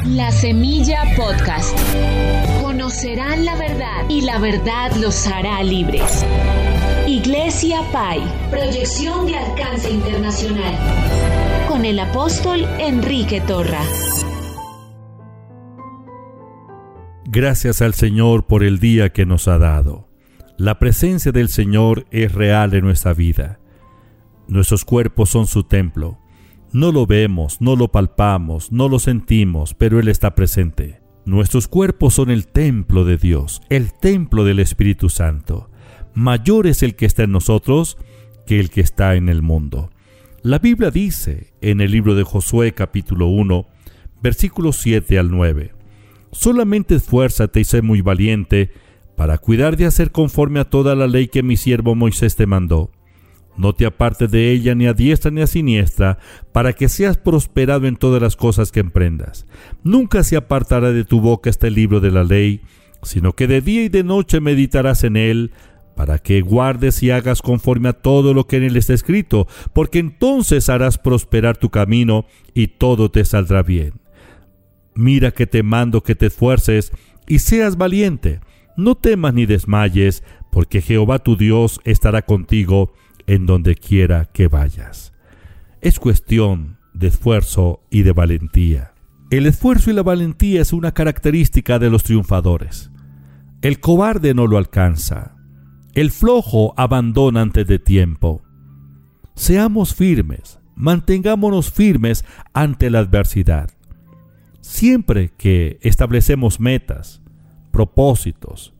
La Semilla Podcast. Conocerán la verdad y la verdad los hará libres. Iglesia Pai. Proyección de alcance internacional. Con el apóstol Enrique Torra. Gracias al Señor por el día que nos ha dado. La presencia del Señor es real en nuestra vida. Nuestros cuerpos son su templo. No lo vemos, no lo palpamos, no lo sentimos, pero Él está presente. Nuestros cuerpos son el templo de Dios, el templo del Espíritu Santo. Mayor es el que está en nosotros que el que está en el mundo. La Biblia dice en el libro de Josué capítulo 1, versículos 7 al 9: solamente esfuérzate y sé muy valiente para cuidar de hacer conforme a toda la ley que mi siervo Moisés te mandó. No te apartes de ella ni a diestra ni a siniestra, para que seas prosperado en todas las cosas que emprendas. Nunca se apartará de tu boca este libro de la ley, sino que de día y de noche meditarás en él, para que guardes y hagas conforme a todo lo que en él está escrito, porque entonces harás prosperar tu camino y todo te saldrá bien. Mira que te mando que te esfuerces y seas valiente. No temas ni desmayes, porque Jehová tu Dios estará contigo en donde quiera que vayas. Es cuestión de esfuerzo y de valentía. El esfuerzo y la valentía es una característica de los triunfadores. El cobarde no lo alcanza. El flojo abandona antes de tiempo. Seamos firmes, mantengámonos firmes ante la adversidad. Siempre que establecemos metas, propósitos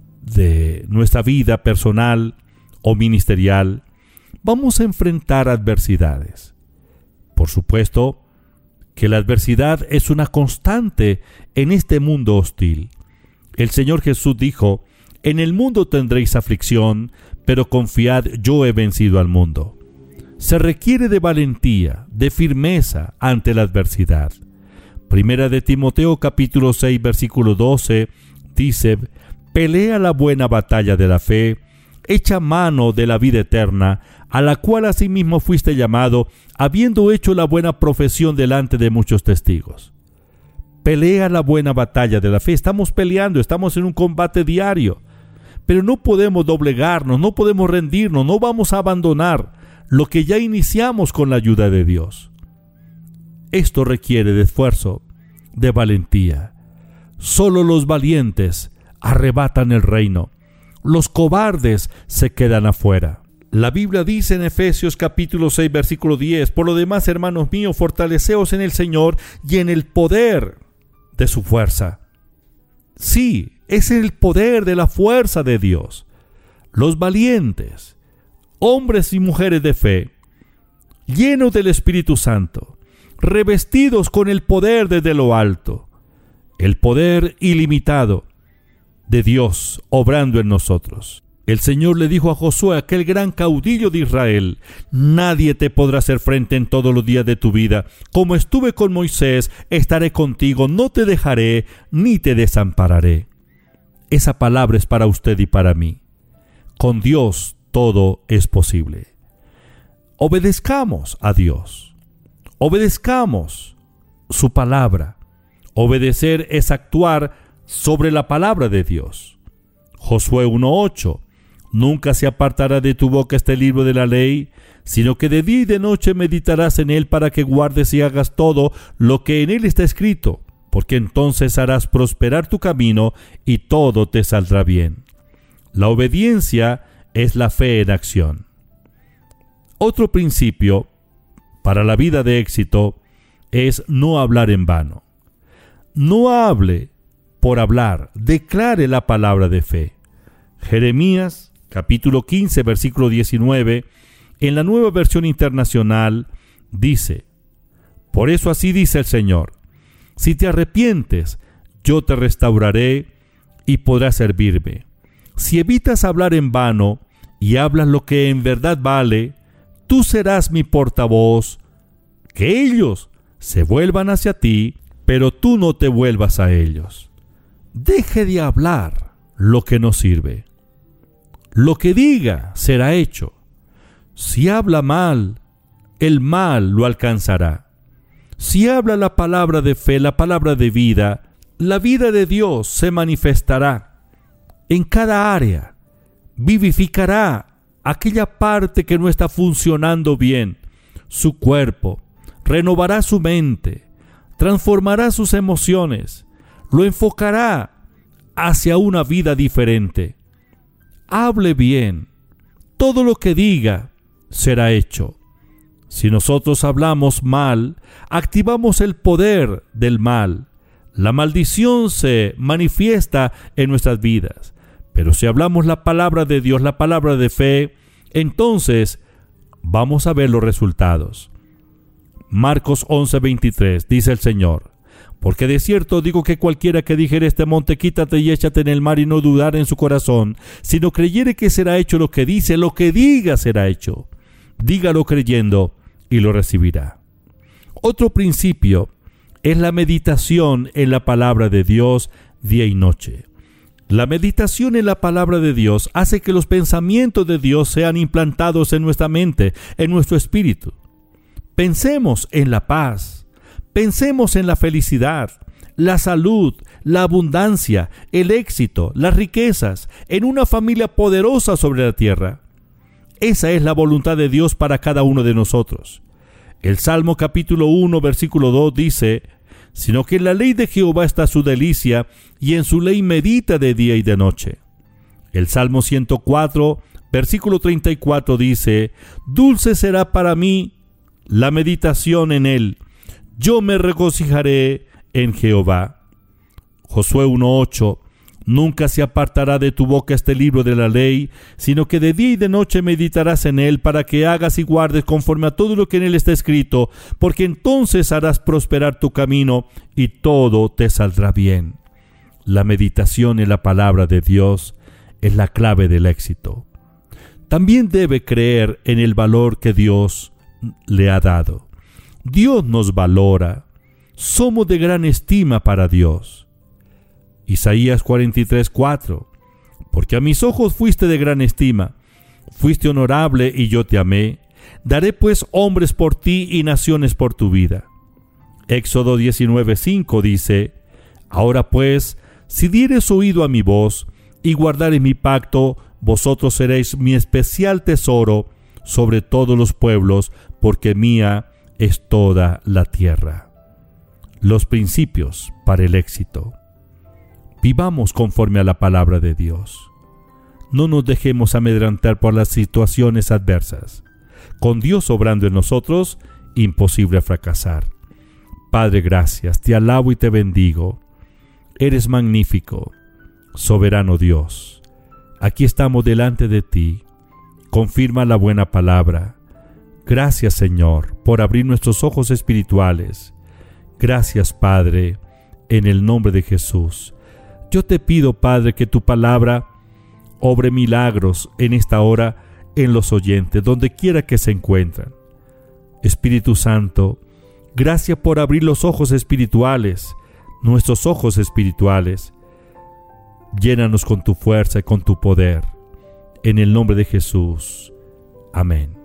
de nuestra vida personal o ministerial, vamos a enfrentar adversidades. Por supuesto que la adversidad es una constante en este mundo hostil. El Señor Jesús dijo: en el mundo tendréis aflicción, pero confiad, yo he vencido al mundo. Se requiere de valentía, de firmeza ante la adversidad. Primera de Timoteo capítulo 6 versículo 12 dice: pelea la buena batalla de la fe, echa mano de la vida eterna, a la cual asimismo fuiste llamado, habiendo hecho la buena profesión delante de muchos testigos. Pelea la buena batalla de la fe. Estamos peleando, estamos en un combate diario, pero no podemos doblegarnos, no podemos rendirnos, no vamos a abandonar lo que ya iniciamos con la ayuda de Dios. Esto requiere de esfuerzo, de valentía. Solo los valientes arrebatan el reino. Los cobardes se quedan afuera. La Biblia dice en Efesios capítulo 6 versículo 10: por lo demás, hermanos míos, fortaleceos en el Señor y en el poder de su fuerza. Sí, es el poder de la fuerza de Dios. Los valientes, hombres y mujeres de fe, llenos del Espíritu Santo, revestidos con el poder desde lo alto, el poder ilimitado de Dios obrando en nosotros. El Señor le dijo a Josué, aquel gran caudillo de Israel: nadie te podrá hacer frente en todos los días de tu vida. Como estuve con Moisés, estaré contigo, no te dejaré ni te desampararé. Esa palabra es para usted y para mí. Con Dios todo es posible. Obedezcamos a Dios. Obedezcamos su palabra. Obedecer es actuar sobre la palabra de Dios. Josué 1:8: nunca se apartará de tu boca este libro de la ley, sino que de día y de noche meditarás en él, para que guardes y hagas todo lo que en él está escrito, porque entonces harás prosperar tu camino y todo te saldrá bien. La obediencia es la fe en acción. Otro principio para la vida de éxito es no hablar en vano. No hable por hablar, declare la palabra de fe. Jeremías capítulo 15 versículo 19 en la Nueva Versión Internacional dice: por eso así dice el Señor: si te arrepientes, yo te restauraré y podrás servirme. Si evitas hablar en vano y hablas lo que en verdad vale, tú serás mi portavoz. Que ellos se vuelvan hacia ti, pero tú no te vuelvas a ellos. Deje de hablar lo que no sirve. Lo que diga será hecho. Si habla mal, el mal lo alcanzará. Si habla la palabra de fe, la palabra de vida, la vida de Dios se manifestará en cada área. Vivificará aquella parte que no está funcionando bien, su cuerpo, renovará su mente, transformará sus emociones, lo enfocará hacia una vida diferente. Hable bien, todo lo que diga será hecho. Si nosotros hablamos mal, activamos el poder del mal. La maldición se manifiesta en nuestras vidas. Pero si hablamos la palabra de Dios, la palabra de fe, entonces vamos a ver los resultados. Marcos 11:23 dice el Señor: porque de cierto digo que cualquiera que dijere este monte, quítate y échate en el mar, y no dudar en su corazón, sino creyere que será hecho lo que dice, lo que diga será hecho. Dígalo creyendo y lo recibirá. Otro principio es la meditación en la palabra de Dios día y noche. La meditación en la palabra de Dios hace que los pensamientos de Dios sean implantados en nuestra mente, en nuestro espíritu. Pensemos en la paz, pensemos en la felicidad, la salud, la abundancia, el éxito, las riquezas, en una familia poderosa sobre la tierra. Esa es la voluntad de Dios para cada uno de nosotros. El Salmo capítulo 1, versículo 2 dice: sino que en la ley de Jehová está su delicia, y en su ley medita de día y de noche. El Salmo 104, versículo 34 dice: dulce será para mí la meditación en él, yo me regocijaré en Jehová. Josué 1:8: nunca se apartará de tu boca este libro de la ley, sino que de día y de noche meditarás en él, para que hagas y guardes conforme a todo lo que en él está escrito, porque entonces harás prosperar tu camino y todo te saldrá bien. La meditación en la palabra de Dios es la clave del éxito. También debe creer en el valor que Dios le ha dado. Dios nos valora. Somos de gran estima para Dios. Isaías 43:4: porque a mis ojos fuiste de gran estima, fuiste honorable y yo te amé. Daré pues hombres por ti y naciones por tu vida. Éxodo 19:5 dice: ahora pues, si dieres oído a mi voz y guardares mi pacto, vosotros seréis mi especial tesoro sobre todos los pueblos, porque mía es toda la tierra. Los principios para el éxito. Vivamos conforme a la palabra de Dios. No nos dejemos amedrentar por las situaciones adversas. Con Dios obrando en nosotros, imposible fracasar. Padre, gracias, te alabo y te bendigo. Eres magnífico, soberano Dios. Aquí estamos delante de ti. Confirma la buena palabra. Gracias, Señor, por abrir nuestros ojos espirituales. Gracias, Padre, en el nombre de Jesús. Yo te pido, Padre, que tu palabra obre milagros en esta hora en los oyentes, donde quiera que se encuentran. Espíritu Santo, gracias por abrir los ojos espirituales, nuestros ojos espirituales. Llénanos con tu fuerza y con tu poder. En el nombre de Jesús. Amén.